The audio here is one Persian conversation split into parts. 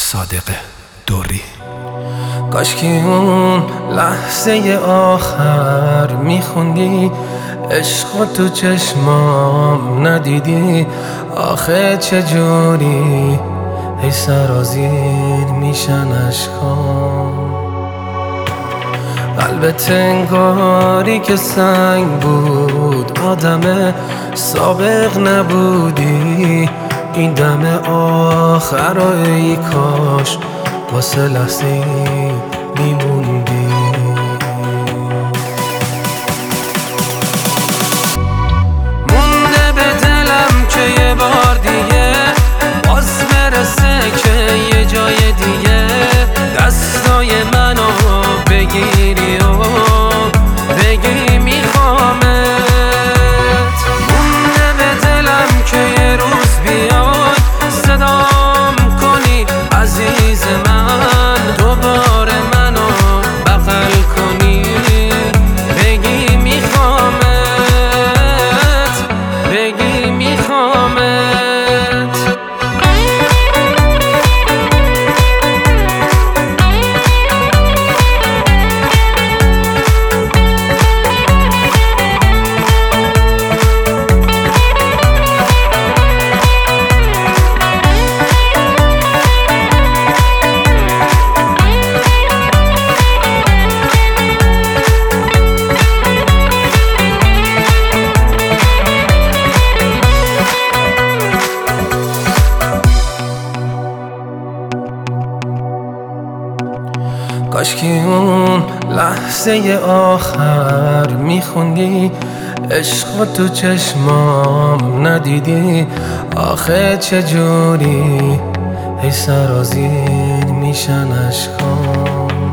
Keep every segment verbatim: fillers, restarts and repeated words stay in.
صادق دوری. کاشکی اون لحظه آخر میخوندی عشق تو چشمام ندیدی، آخه چجوری ای سرازیر میشن اشکام. قلبت انگاری که سنگ بود، آدم سابق نبودی، این دم آخر رو ای کاش واسه لحظه میموندی. مونده به دلم که یه بار دیگه باز برسه که یه جای دیگه دستای منو بگیری و بگی میخوامت. مونده به دلم که یه روز بیای صدام کنی عزیز من، دوباره منو بغل کنی بگی میخوامت، بگی میخوامت. کاشکی اون لحظه آخر میخوندی عشق تو چشمام ندیدی، آخه چجوری ای سرازیر میشن اشکام.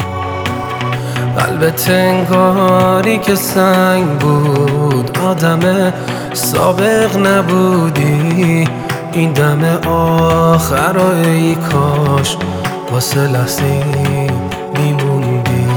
قلبت انگاری که سنگ بود، آدم سابق نبودی، این دم آخر رو ای کاش واسه لحظه میموندی.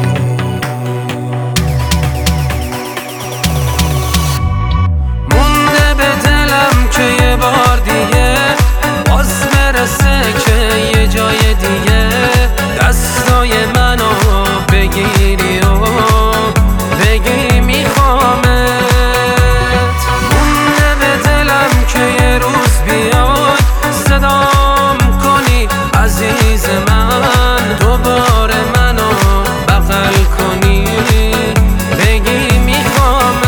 مونده به دلم که یه بار دیگه باز برسه که یه جای دیگه دستای منو بگیری و بگی میخوامت. مونده به دلم که یه روز بیای صدام کنی عزیز من، دوباره منو بغل کنی بگی میخوامت،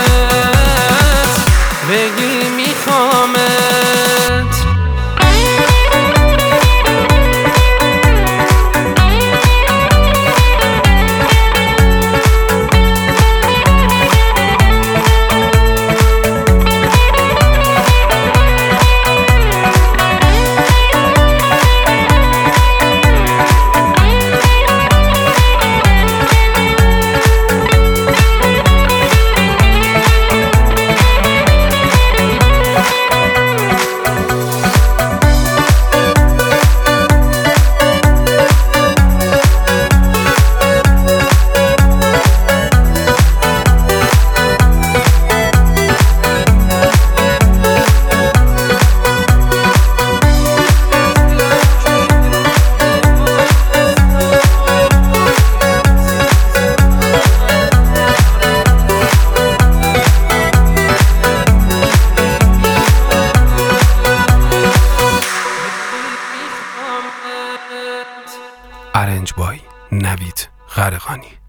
بگی میخوامت. ارنج بای نوید غرقانی.